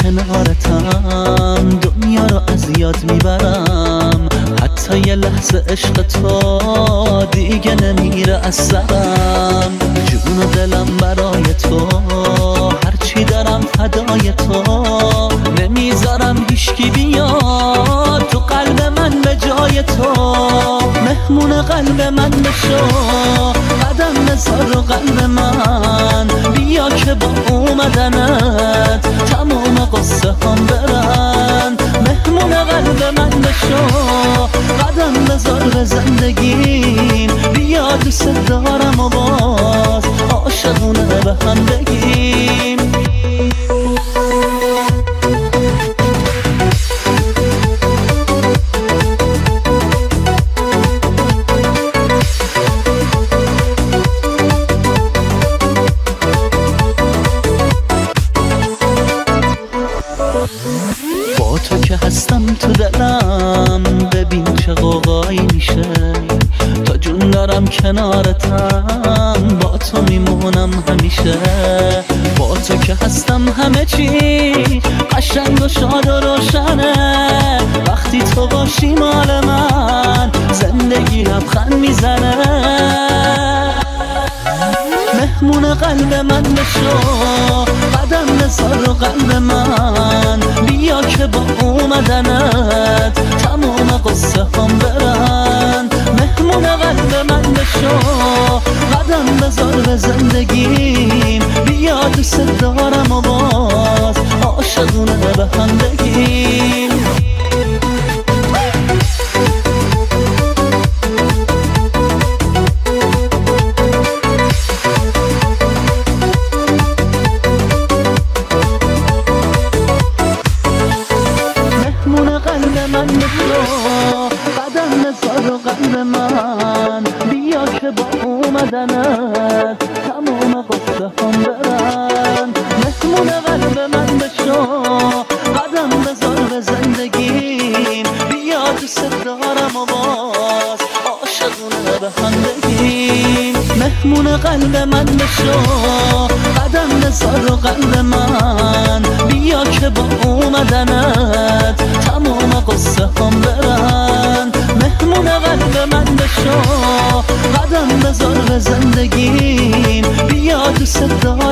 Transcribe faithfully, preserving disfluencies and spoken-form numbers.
کنارتم دنیا رو از یاد میبرم، حتی یه لحظه عشق تو دیگه نمیره از سرم. جون و دلم برای تو، هرچی دارم فدای تو، نمیذارم هیچکی بیاد تو قلب من به جای تو. مهمون قلب من بشو، قدم بذار رو قلب من، بیا که با اومدنت تمام قصه هم برن. مهمون قلب من بشو، قدم بذار به زندگیم، بیا دوست دارم و باز عاشقونه به هم بگیم. با تو که هستم تو دلم، ببین چه قوقایی میشه. تا جون دارم کنارتم، با تو میمونم همیشه. با تو که هستم همه چی قشنگ و شاد و روشنه. وقتی تو باشی مال من، زندگی لبخند میزنه. مهمون قلب من بشو، قدم بذار رو قلب من، بیا که با اومدنت تمام قصه هم برن. مهمون قلب من بشو، قدم بذار به زندگیم، بیا دوست دارم و باز عاشقونه به هم بگیم. من بشو، قدم بذار رو قلب من، بیا که با اومدنت تمام قصه هم برن. مهمون قلب من بشو، قدم بذار به زندگیم، بیا دوست دارم و باز عاشقونه به هم بگیم. مهمون قلب من بشو، قدم بذار رو قلب من، بیا که با اومدنت تمام قصه هم برن. مهمون قلب من بشو، قدم بذار به زندگیم، بیا دوست دارم